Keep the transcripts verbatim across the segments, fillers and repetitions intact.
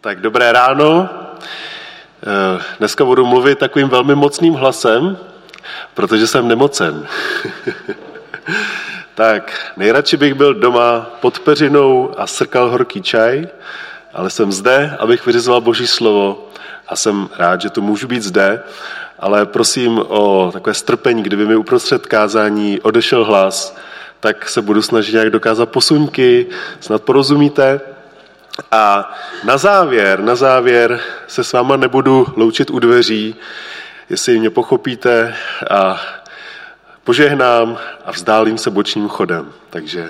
Tak dobré ráno. Dneska budu mluvit takovým velmi mocným hlasem, protože jsem nemocen. Tak nejradši bych byl doma pod peřinou a srkal horký čaj, ale jsem zde, abych vyřizoval Boží slovo a jsem rád, že tu můžu být zde, ale prosím o takové strpení, kdyby mi uprostřed kázání odešel hlas, tak se budu snažit nějak dokázat posuňky, snad porozumíte. A na závěr, na závěr se s váma nebudu loučit u dveří, jestli mě pochopíte, a požehnám a vzdálím se bočním chodem. Takže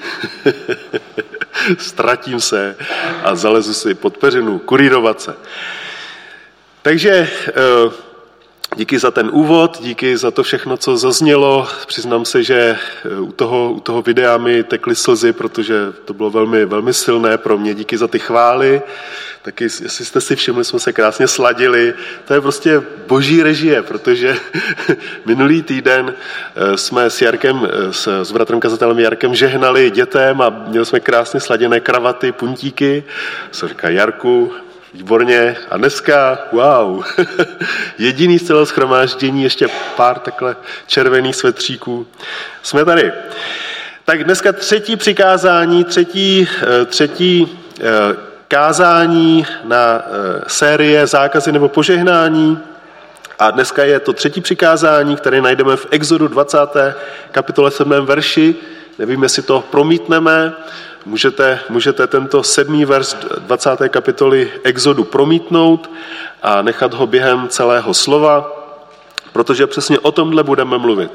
ztratím se a zalezu si pod peřinu, kurírovat se. Takže díky za ten úvod, díky za to všechno, co zaznělo. Přiznám se, že u toho, u toho videa mi tekly slzy, protože to bylo velmi, velmi silné pro mě. Díky za ty chvály. Taky, jestli jste si všimli, jsme se krásně sladili. To je prostě boží režie, protože minulý týden jsme s Jarkem, s, s bratrem kazatelem Jarkem žehnali dětem a měli jsme krásně sladěné kravaty, puntíky. Jsem říkal, Jarku, výborně. A dneska, wow, jediný z celého shromáždění, ještě pár takhle červených svetříků. Jsme tady. Tak dneska třetí přikázání, třetí, třetí kázání na série zákazy nebo požehnání. A dneska je to třetí přikázání, které najdeme v Exodu dvacáté kapitole sedmém verši. Nevím, jestli to promítneme. Můžete, můžete tento sedmý verš dvacáté kapitoly Exodu promítnout a nechat ho během celého slova, protože přesně o tomhle budeme mluvit.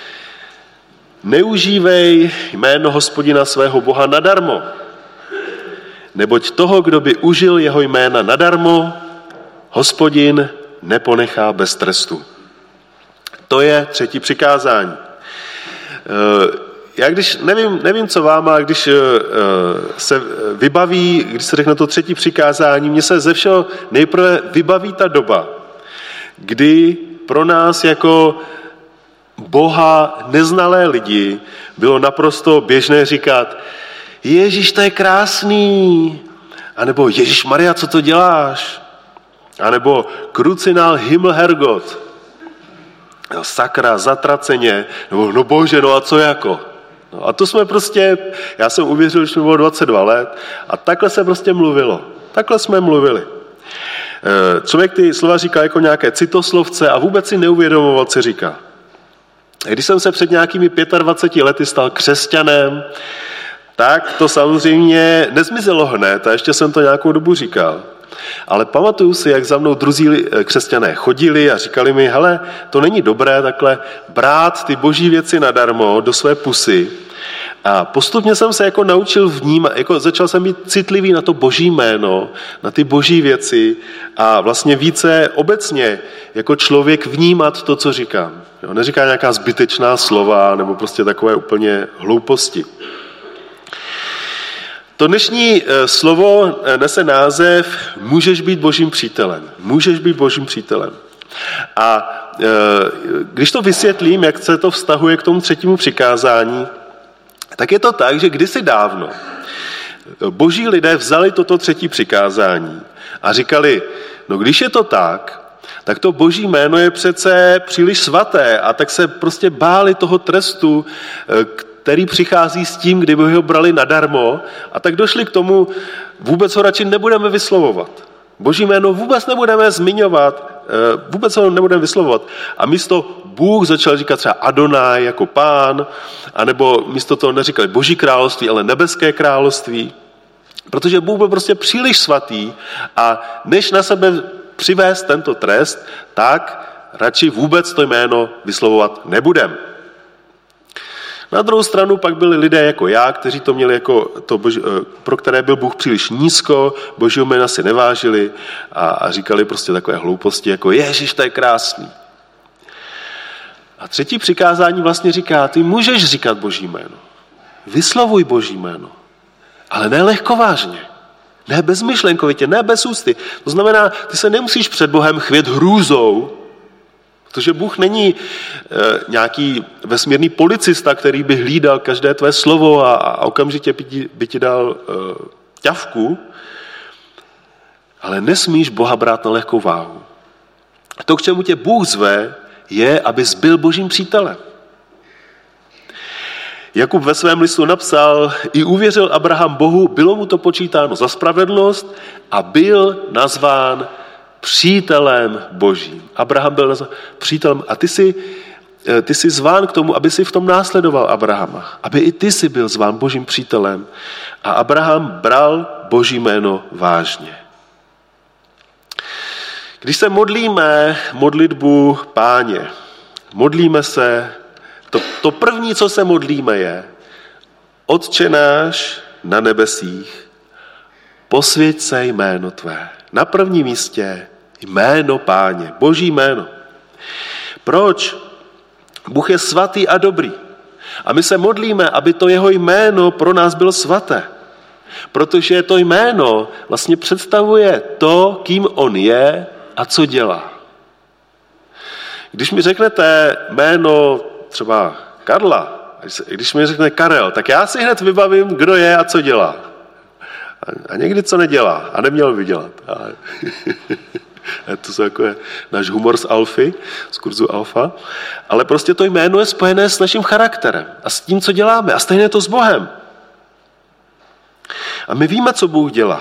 Neužívej jméno Hospodina svého Boha nadarmo, neboť toho, kdo by užil jeho jména nadarmo, Hospodin neponechá bez trestu. To je třetí přikázání. Já když, nevím, nevím co vám, ale když uh, se vybaví, když se řekne to třetí přikázání, mně se ze všeho nejprve vybaví ta doba, kdy pro nás jako Boha neznalé lidi bylo naprosto běžné říkat: Ježíš, to je krásný, anebo Ježíš Maria, co to děláš, anebo Krucinál Himmelherrgott, sakra, zatraceně, nebo no bože, no a co jako? No a to jsme prostě, já jsem uvěřil, že mi bylo dvacet dva let a takhle se prostě mluvilo. Takhle jsme mluvili. Člověk ty slova říká jako nějaké citoslovce a vůbec si neuvědomoval, co říká. Když jsem se před nějakými dvaceti pěti lety stal křesťanem, tak to samozřejmě nezmizelo hned a ještě jsem to nějakou dobu říkal. Ale pamatuju si, jak za mnou druzí křesťané chodili a říkali mi: hele, to není dobré takhle brát ty boží věci nadarmo do své pusy. A postupně jsem se jako naučil vnímat, jako začal jsem být citlivý na to boží jméno, na ty boží věci a vlastně více obecně jako člověk vnímat to, co říkám. Jo, neříká nějaká zbytečná slova nebo prostě takové úplně hlouposti. To dnešní slovo nese název Můžeš být božím přítelem. Můžeš být božím přítelem. A když to vysvětlím, jak se to vztahuje k tomu třetímu přikázání, tak je to tak, že kdysi dávno boží lidé vzali toto třetí přikázání a říkali: no když je to tak, tak to boží jméno je přece příliš svaté, a tak se prostě báli toho trestu, který přichází s tím, kdyby ho brali nadarmo, a tak došli k tomu, vůbec ho radši nebudeme vyslovovat. Boží jméno vůbec nebudeme zmiňovat, vůbec ho nebudeme vyslovovat. A místo Bůh začal říkat třeba Adonai jako pán, anebo místo toho neříkali Boží království, ale nebeské království, protože Bůh byl prostě příliš svatý a než na sebe přivést tento trest, tak radši vůbec to jméno vyslovovat nebudeme. Na druhou stranu pak byli lidé jako já, kteří to měli jako to, boží, pro které byl Bůh příliš nízko, božího jména si nevážili a, a říkali prostě takové hlouposti jako Ježíš, to je krásný. A třetí přikázání vlastně říká: ty můžeš říkat boží jméno, vyslovuj boží jméno, ale ne lehkovážně, ne bezmyšlenkovitě, ne bez ústy. To znamená, ty se nemusíš před Bohem chvět hrůzou, protože Bůh není e, nějaký vesmírný policista, který by hlídal každé tvé slovo a, a okamžitě by ti, by ti dal e, ťavku, ale nesmíš Boha brát na lehkou váhu. To, k čemu tě Bůh zve, je, abys byl Božím přítelem. Jakub ve svém listu napsal, i uvěřil Abraham Bohu, bylo mu to počítáno za spravedlnost a byl nazván přítelem Božím. Abraham byl nazván přítelem a ty jsi, ty jsi zván k tomu, aby si v tom následoval Abrahama. Aby i ty jsi byl zván Božím přítelem. A Abraham bral Boží jméno vážně. Když se modlíme modlitbu Páně, modlíme se, to, to první, co se modlíme, je Otče náš na nebesích, posvěť se jméno tvé. Na prvním místě jméno Páně, Boží jméno. Proč? Bůh je svatý a dobrý. A my se modlíme, aby to jeho jméno pro nás bylo svaté. Protože to jméno vlastně představuje to, kým on je a co dělá. Když mi řeknete jméno třeba Karla, když mi řekne Karel, tak já si hned vybavím, kdo je a co dělá. A někdy co nedělá a neměl by dělat. To jsou jako náš humor z Alfy, z kurzu Alfa. Ale prostě to jméno je spojené s naším charakterem a s tím, co děláme. A stejně je to s Bohem. A my víme, co Bůh dělá.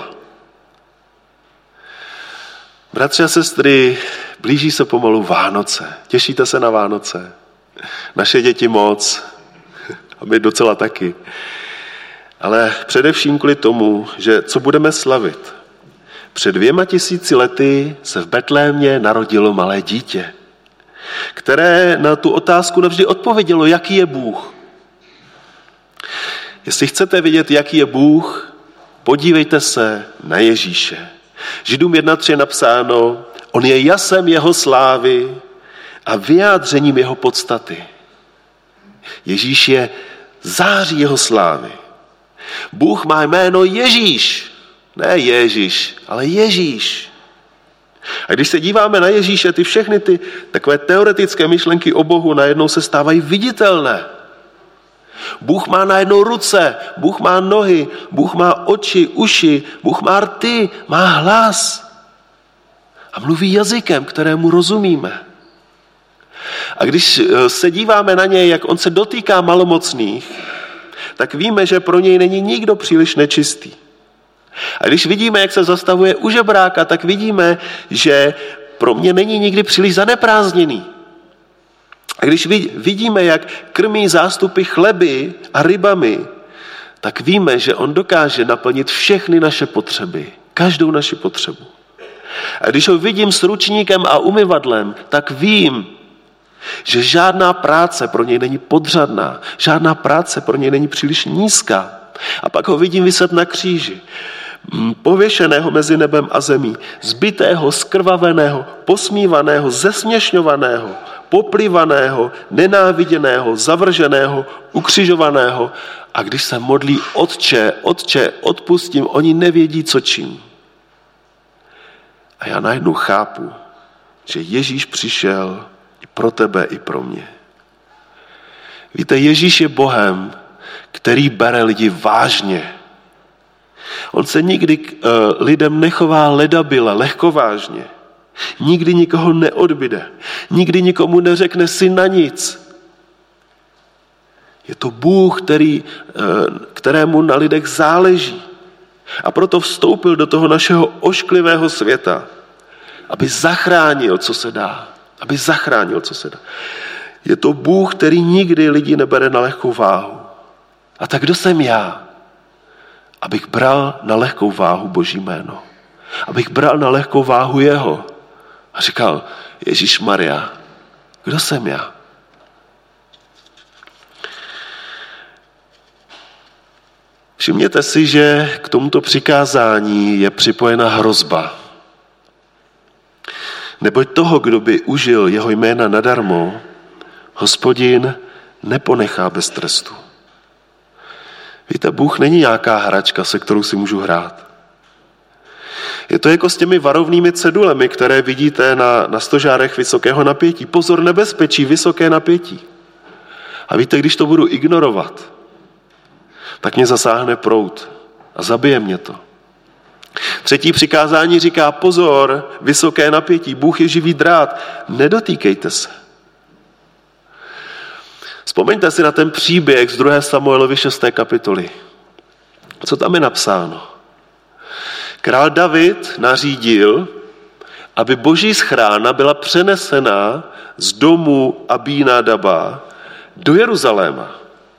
Bratři a sestry, blíží se pomalu Vánoce. Těšíte se na Vánoce? Naše děti moc. A my docela taky. Ale především kvůli tomu, že co budeme slavit. Před dvěma tisíci lety se v Betlémě narodilo malé dítě, které na tu otázku navždy odpovědělo, jaký je Bůh. Jestli chcete vědět, jaký je Bůh, podívejte se na Ježíše. Židům jedna tři je napsáno, on je jasem jeho slávy a vyjádřením jeho podstaty. Ježíš je září jeho slávy. Bůh má jméno Ježíš. Ne Ježíš, ale Ježíš. A když se díváme na Ježíše, ty všechny ty takové teoretické myšlenky o Bohu najednou se stávají viditelné. Bůh má najednou ruce, Bůh má nohy, Bůh má oči, uši, Bůh má rty, má hlas. A mluví jazykem, kterému rozumíme. A když se díváme na něj, jak on se dotýká malomocných, tak víme, že pro něj není nikdo příliš nečistý. A když vidíme, jak se zastavuje u žebráka, tak vidíme, že pro mě není nikdy příliš zaneprázdněný. A když vidíme, jak krmí zástupy chleby a rybami, tak víme, že on dokáže naplnit všechny naše potřeby, každou naši potřebu. A když ho vidím s ručníkem a umyvadlem, tak vím, že žádná práce pro něj není podřadná, žádná práce pro něj není příliš nízká. A pak ho vidím viset na kříži, pověšeného mezi nebem a zemí, zbitého, skrvaveného, posmívaného, zesměšňovaného, poplivaného, nenáviděného, zavrženého, ukřižovaného. A když se modlí Otče, Otče, odpustím, oni nevědí, co činí. A já najednou chápu, že Ježíš přišel i pro tebe, i pro mě. Víte, Ježíš je Bohem, který bere lidi vážně. On se nikdy k uh, lidem nechová ledabyle, lehkovážně. Nikdy nikoho neodbyde. Nikdy nikomu neřekne si na nic. Je to Bůh, který, uh, kterému na lidech záleží. A proto vstoupil do toho našeho ošklivého světa, aby zachránil, co se dá. Aby zachránil, co se dá. Je to Bůh, který nikdy lidi nebere na lehkou váhu. A tak kdo jsem já? Abych bral na lehkou váhu Boží jméno. Abych bral na lehkou váhu jeho. A říkal, Ježíšmarja, kdo jsem já? Všimněte si, že k tomuto přikázání je připojena hrozba. Neboť toho, kdo by užil jeho jména nadarmo, Hospodin neponechá bez trestu. Víte, Bůh není nějaká hračka, se kterou si můžu hrát. Je to jako s těmi varovnými cedulemi, které vidíte na, na stožárech vysokého napětí. Pozor, nebezpečí, vysoké napětí. A víte, když to budu ignorovat, tak mě zasáhne proud a zabije mě to. Třetí přikázání říká pozor, vysoké napětí, Bůh je živý drát, nedotýkejte se. Vzpomeňte si na ten příběh z druhé Samuelovy šesté kapitoly. Co tam je napsáno? Král David nařídil, aby boží schrána byla přenesena z domu Abínadaba do Jeruzaléma.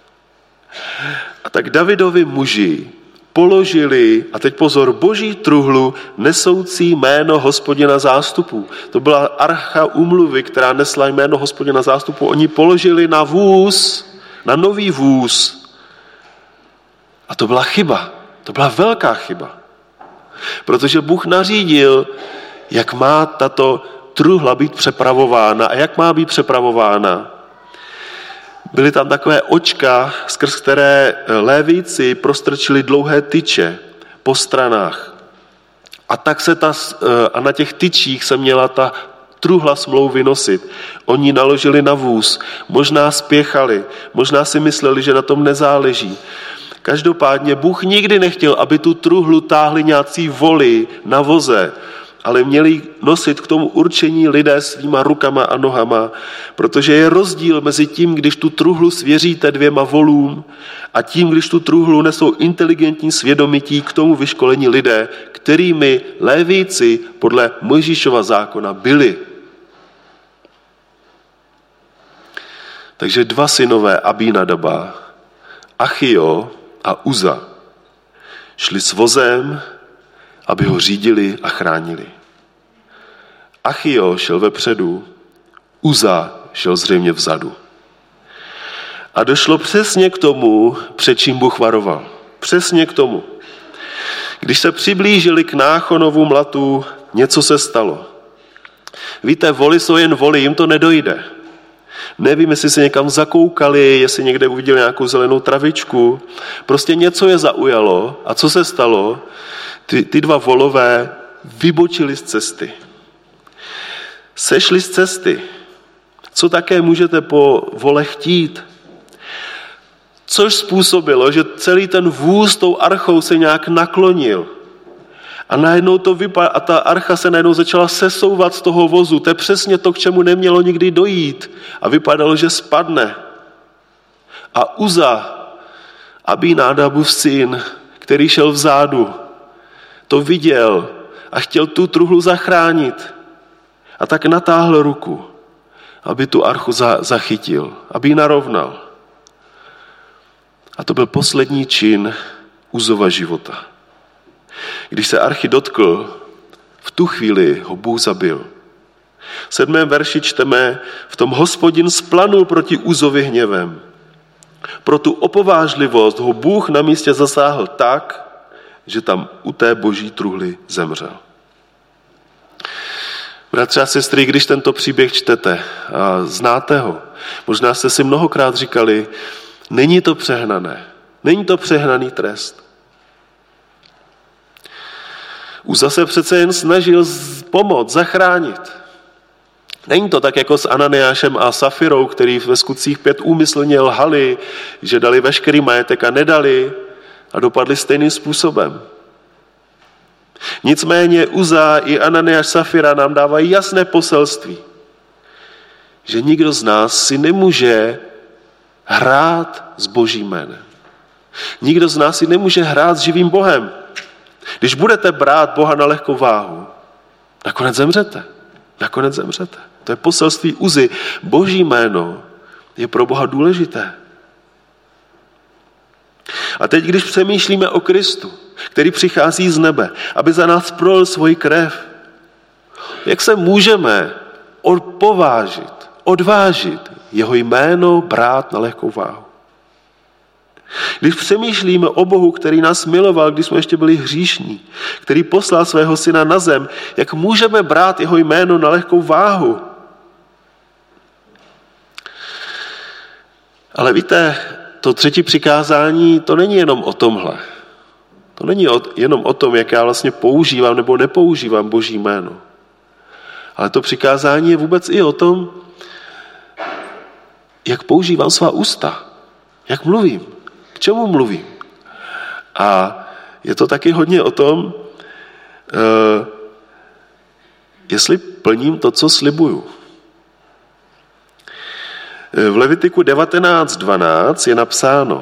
A tak Davidovi muži položili, a teď pozor, boží truhlu nesoucí jméno Hospodina zástupů. To byla archa úmluvy, která nesla jméno Hospodina zástupů. Oni položili na vůz, na nový vůz. A to byla chyba. To byla velká chyba. Protože Bůh nařídil, jak má tato truhla být přepravována a jak má být přepravována. Byly tam takové očka, skrz které lévíci prostrčili dlouhé tyče po stranách. A tak se ta, a na těch tyčích se měla ta truhla smlouvy nosit. Oni naložili na vůz, možná spěchali, možná si mysleli, že na tom nezáleží. Každopádně Bůh nikdy nechtěl, aby tu truhlu táhli nějací voli na voze, ale měli nosit k tomu určení lidé svýma rukama a nohama, protože je rozdíl mezi tím, když tu truhlu svěříte dvěma volům a tím, když tu truhlu nesou inteligentní svědomití k tomu vyškolení lidé, kterými lévíci podle Mojžíšova zákona byli. Takže dva synové Abínadaba, Achio a Uza, šli s vozem, aby ho řídili a chránili. Achio šel vepředu, Uza šel zřejmě vzadu. A došlo přesně k tomu, před čím Bůh varoval. Přesně k tomu. Když se přiblížili k Náchonovu mlatu, něco se stalo. Víte, voli jsou jen voli, jim to nedojde. Nevím, jestli se někam zakoukali, jestli někde uviděli nějakou zelenou travičku. Prostě něco je zaujalo. A co se stalo? Ty, ty dva volové vybočili z cesty. Sešli z cesty. Co také můžete po vole chtít? Což způsobilo, že celý ten vůz tou archou se nějak naklonil. A najednou to vypadá, a ta archa se najednou začala sesouvat z toho vozu. To je přesně to, k čemu nemělo nikdy dojít. A vypadalo, že spadne. A Uza, Abínadabův syn, který šel vzadu, to viděl a chtěl tu truhlu zachránit. A tak natáhl ruku, aby tu archu za, zachytil, aby ji narovnal. A to byl poslední čin Uzova života. Když se archy dotkl, v tu chvíli ho Bůh zabil. V sedmém verši čteme, v tom Hospodin splanul proti Uzovi hněvem. Pro tu opovážlivost ho Bůh na místě zasáhl tak, že tam u té boží truhly zemřel. Bratři a sestry, když tento příběh čtete a znáte ho, možná jste si mnohokrát říkali, není to přehnané, není to přehnaný trest. Uza se přece jen snažil pomoct, zachránit. Není to tak jako s Ananiášem a Safirou, který ve Skutcích pět úmyslně lhali, že dali veškerý majetek a nedali a dopadli stejným způsobem. Nicméně Uza i Ananiáš Safira nám dávají jasné poselství, že nikdo z nás si nemůže hrát s Božím jménem. Nikdo z nás si nemůže hrát s živým Bohem. Když budete brát Boha na lehkou váhu, nakonec zemřete. Nakonec zemřete. To je poselství Uzy. Boží jméno je pro Boha důležité. A teď, když přemýšlíme o Kristu, který přichází z nebe, aby za nás prolil svoji krev, jak se můžeme odpovážit, odvážit jeho jméno brát na lehkou váhu? Když přemýšlíme o Bohu, který nás miloval, když jsme ještě byli hříšní, který poslal svého syna na zem, jak můžeme brát jeho jméno na lehkou váhu? Ale víte, to třetí přikázání, to není jenom o tomhle. To není jenom o tom, jak já vlastně používám nebo nepoužívám Boží jméno. Ale to přikázání je vůbec i o tom, jak používám svá ústa, jak mluvím, k čemu mluvím. A je to taky hodně o tom, uh, jestli plním to, co slibuju. V Levitiku devatenáct dvanáct je napsáno: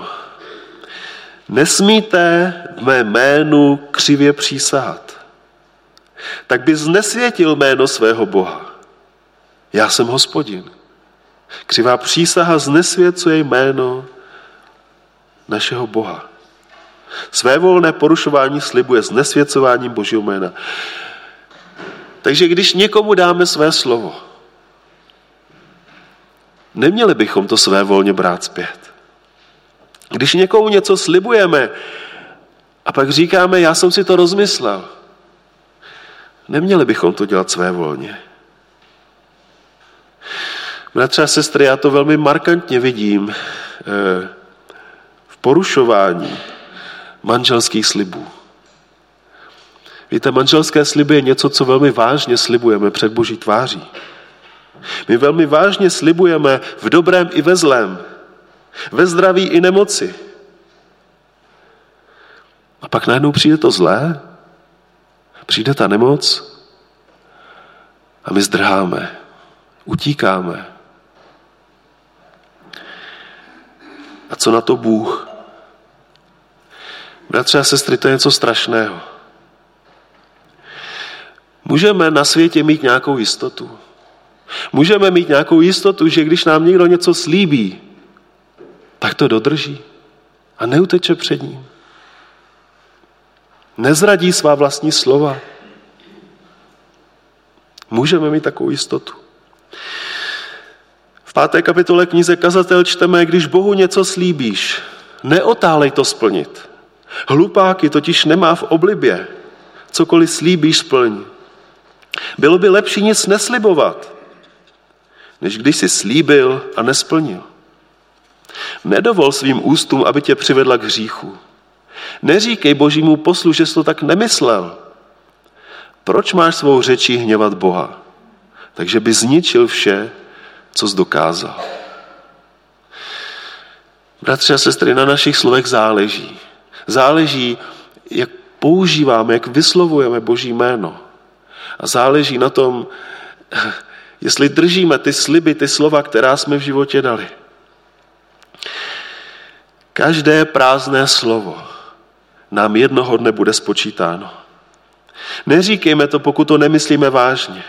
nesmíte v mé jménu křivě přísahat, tak by znesvětil jméno svého Boha. Já jsem Hospodin. Křivá přísaha znesvěcuje jméno našeho Boha. Svévolné porušování slibuje znesvěcováním Božího jména. Takže když někomu dáme své slovo, neměli bychom to svévolně brát zpět. Když někomu něco slibujeme a pak říkáme, já jsem si to rozmyslel, neměli bychom to dělat svévolně. Bratři a sestry, já to velmi markantně vidím v porušování manželských slibů. Víte, manželské sliby je něco, co velmi vážně slibujeme před Boží tváří. My velmi vážně slibujeme v dobrém i ve zlém, ve zdraví i nemoci. A pak najednou přijde to zlé, přijde ta nemoc a my zdrháme, utíkáme. A co na to Bůh? Bratři a sestry, to je něco strašného. Můžeme na světě mít nějakou jistotu. Můžeme mít nějakou jistotu, že když nám někdo něco slíbí, tak to dodrží a neuteče před ním. Nezradí svá vlastní slova. Můžeme mít takovou jistotu. V páté kapitole knize Kazatel čteme, když Bohu něco slíbíš, neotálej to splnit. Hlupáky totiž nemá v oblibě. Cokoliv slíbíš, splň. Bylo by lepší nic neslibovat, než když jsi slíbil a nesplnil. Nedovol svým ústům, aby tě přivedla k hříchu. Neříkej Božímu poslu, že jsi to tak nemyslel. Proč máš svou řečí hněvat Boha? Takže by zničil vše, co jsi dokázal. Bratři a sestry, na našich slovech záleží. Záleží, jak používáme, jak vyslovujeme Boží jméno. A záleží na tom, jestli držíme ty sliby, ty slova, která jsme v životě dali. Každé prázdné slovo nám jednoho dne bude spočítáno. Neříkejme to, pokud to nemyslíme vážně.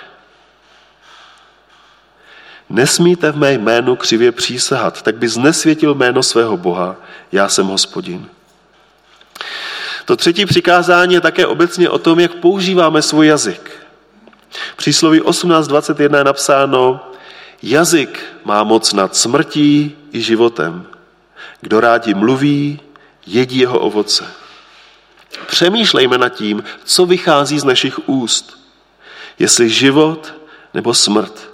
Nesmíte v mé jménu křivě přísahat, tak by znesvětil jméno svého Boha. Já jsem Hospodin. To třetí přikázání je také obecně o tom, jak používáme svůj jazyk. Přísloví osmnáct dvacet jedna je napsáno: jazyk má moc nad smrtí i životem. Kdo rádi mluví, jedí jeho ovoce. Přemýšlejme nad tím, co vychází z našich úst. Jestli život nebo smrt.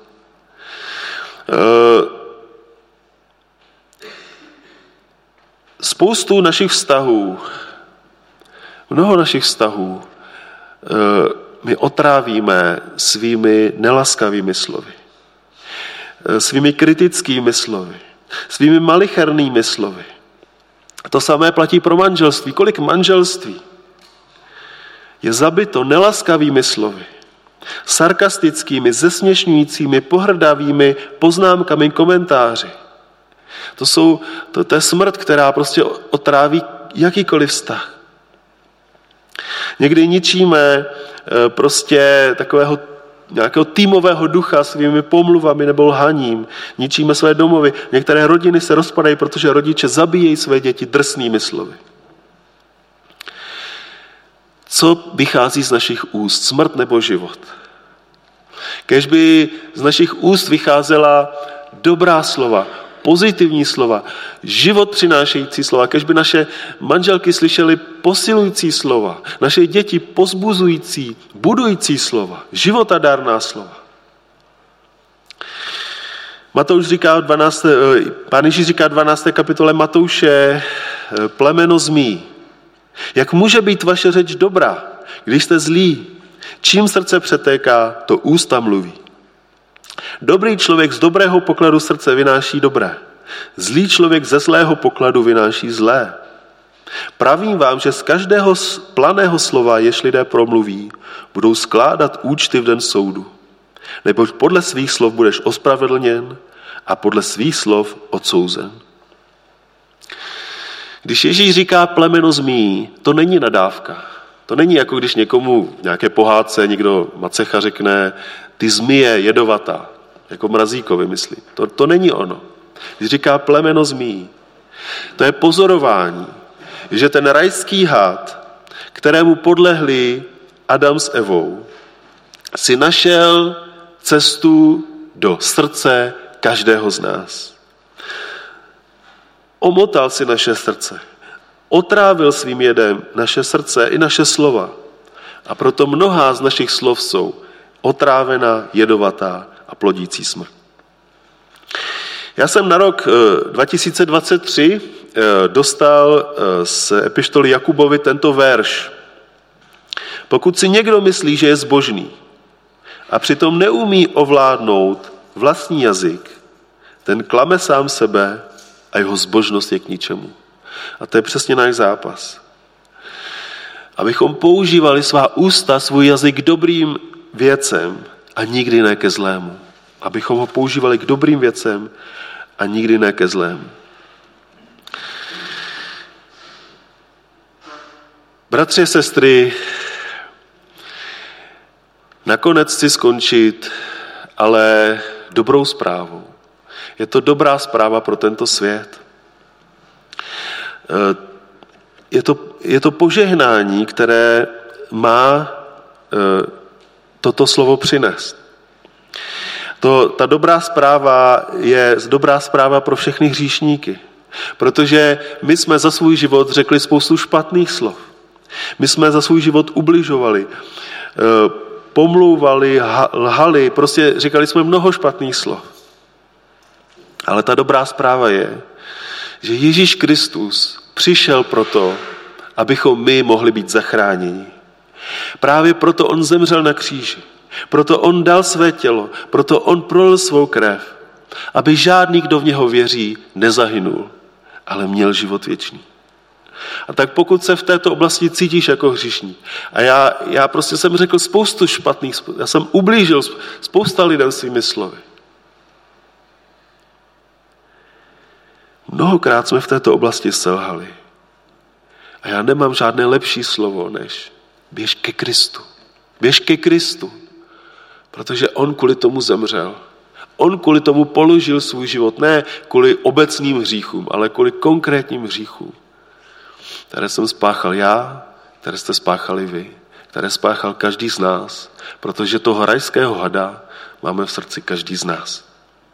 Spoustu našich vztahů, mnoho našich vztahů my otrávíme svými nelaskavými slovy, svými kritickými slovy, svými malichernými slovy. To samé platí pro manželství. Kolik manželství je zabito nelaskavými slovy, sarkastickými, zesměšňujícími, pohrdavými poznámkami, komentáři. To, jsou, to, to je smrt, která prostě otráví jakýkoliv vztah. Někdy ničíme prostě takového nějakého týmového ducha svými pomluvami nebo lhaním. Ničíme své domovy. Některé rodiny se rozpadají, protože rodiče zabíjejí své děti drsnými slovy. Co vychází z našich úst? Smrt nebo život? Kéž by z našich úst vycházela dobrá slova, pozitivní slova, život přinášející slova, kéž by naše manželky slyšely posilující slova, naše děti pozbuzující, budující slova, životadárná slova. Matouš říká dvanácté, Pán Ježíš říká dvanácté kapitole Matouše, plemeno zmí. Jak může být vaše řeč dobrá, když jste zlí? Čím srdce přetéká, to ústa mluví. Dobrý člověk z dobrého pokladu srdce vynáší dobré. Zlý člověk ze zlého pokladu vynáší zlé. Pravím vám, že z každého planého slova, jež lidé promluví, budou skládat účty v den soudu. Neboť podle svých slov budeš ospravedlněn a podle svých slov odsouzen. Když Ježíš říká plemeno zmí, to není nadávka. To není jako když někomu v nějaké pohádce někdo macecha řekne, ty zmije jedovatá, jako Mrazíkovi myslí. To, to není ono. Když říká plemeno zmí, to je pozorování, že ten rajský had, kterému podlehli Adam s Evou, si našel cestu do srdce každého z nás. Omotal si naše srdce. Otrávil svým jedem naše srdce i naše slova. A proto mnohá z našich slov jsou otrávená, jedovatá a plodící smrt. Já jsem na rok dva tisíce dvacet tři dostal z epištoly Jakubovi tento verš. Pokud si někdo myslí, že je zbožný a přitom neumí ovládnout vlastní jazyk, ten klame sám sebe a jeho zbožnost je k ničemu. A to je přesně náš zápas. Abychom používali svá ústa, svůj jazyk k dobrým věcem a nikdy ne ke zlému. Abychom ho používali k dobrým věcem a nikdy ne ke zlému. Bratři a sestry, nakonec chci skončit, ale dobrou zprávou. Je to dobrá zpráva pro tento svět. Je to, je to požehnání, které má toto slovo přinést. To, ta dobrá zpráva je dobrá zpráva pro všechny hříšníky, protože my jsme za svůj život řekli spoustu špatných slov. My jsme za svůj život ubližovali, pomlouvali, lhali, prostě říkali jsme mnoho špatných slov. Ale ta dobrá zpráva je, že Ježíš Kristus přišel proto, abychom my mohli být zachráněni. Právě proto on zemřel na kříži. Proto on dal své tělo. Proto on prolil svou krev. Aby žádný, kdo v něho věří, nezahynul, ale měl život věčný. A tak pokud se v této oblasti cítíš jako hříšník, a já, já prostě jsem řekl spoustu špatných, já jsem ublížil spousta lidem svými slovy. Mnohokrát jsme v této oblasti selhali. A já nemám žádné lepší slovo, než běž ke Kristu. Běž ke Kristu. Protože on kvůli tomu zemřel. On kvůli tomu položil svůj život. Ne kvůli obecným hříchům, ale kvůli konkrétním hříchům. Které jsem spáchal já, které jste spáchali vy. Které spáchal každý z nás. Protože toho rajského hada máme v srdci každý z nás.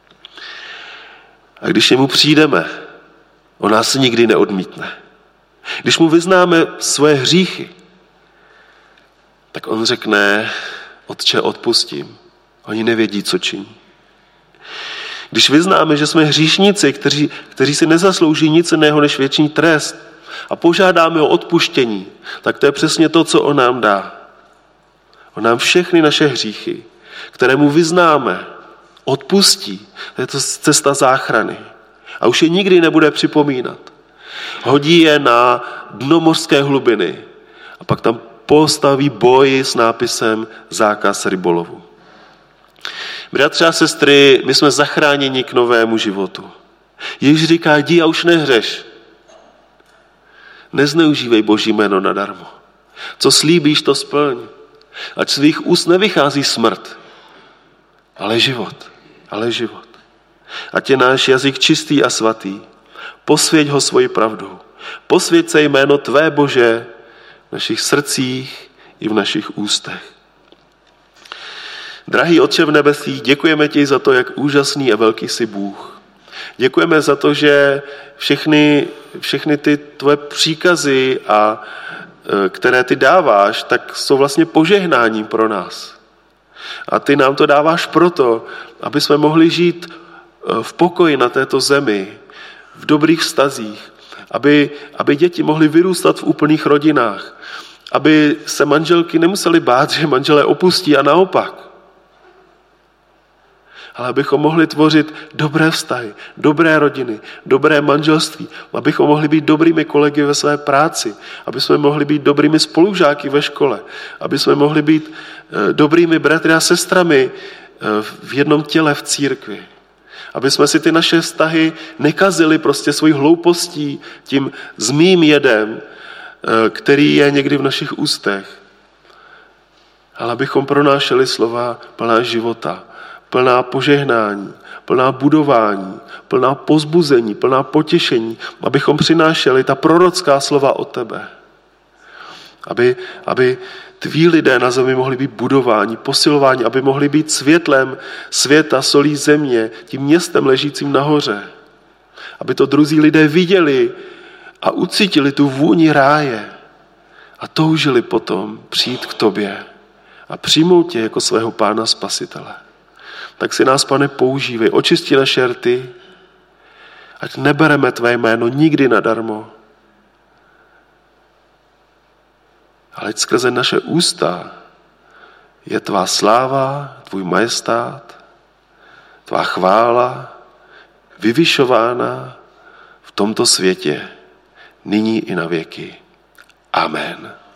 A když němu přijdeme, on nás nikdy neodmítne. Když mu vyznáme svoje hříchy, tak on řekne, Otče, odpustím. Oni nevědí, co činí. Když vyznáme, že jsme hříšníci, kteří, kteří si nezaslouží nic jiného než věčný trest a požádáme o odpuštění, tak to je přesně to, co on nám dá. On nám všechny naše hříchy, které mu vyznáme, odpustí. To je to cesta záchrany. A už je nikdy nebude připomínat. Hodí je na dno mořské hlubiny a pak tam postaví boj s nápisem zákaz rybolovu. Bratři a sestry, my jsme zachráněni k novému životu. Ježíš říká, jdi a už nehřeš. Nezneužívej Boží jméno nadarmo. Co slíbíš, to splň. Ať svých úst nevychází smrt, ale život. Ale život. Ať je náš jazyk čistý a svatý. Posvěť ho svoji pravdou. Posvěť se jméno tvé Bože v našich srdcích i v našich ústech. Drahý Otče v nebesích, děkujeme ti za to, jak úžasný a velký jsi Bůh. Děkujeme za to, že všechny, všechny ty tvoje příkazy, a, které ty dáváš, tak jsou vlastně požehnáním pro nás. A ty nám to dáváš proto, aby jsme mohli žít v pokoji na této zemi, v dobrých vztazích, aby, aby děti mohly vyrůstat v úplných rodinách, aby se manželky nemusely bát, že manželé opustí a naopak. ale abychom mohli tvořit dobré vztahy, dobré rodiny, dobré manželství, abychom mohli být dobrými kolegy ve své práci, aby jsme mohli být dobrými spolužáky ve škole, aby jsme mohli být dobrými bratry a sestrami v jednom těle v církvi. Aby jsme si ty naše vztahy nekazili prostě svojí hloupostí, tím zmým jedem, který je někdy v našich ústech. Ale abychom pronášeli slova plná života, plná požehnání, plná budování, plná pozbuzení, plná potěšení, abychom přinášeli ta prorocká slova od tebe. Aby, aby tví lidé na zemi mohli být budováni, posilováni, aby mohli být světlem světa, solí země, tím městem ležícím nahoře. Aby to druzí lidé viděli a ucítili tu vůni ráje a toužili potom přijít k tobě a přijmout tě jako svého Pána Spasitele. Tak si nás, Pane, používej, očisti naše rty, ať nebereme tvé jméno nikdy nadarmo, ale ať skrze naše ústa je tvá sláva, tvůj majestát, tvá chvála vyvyšována v tomto světě, nyní i na věky. Amen.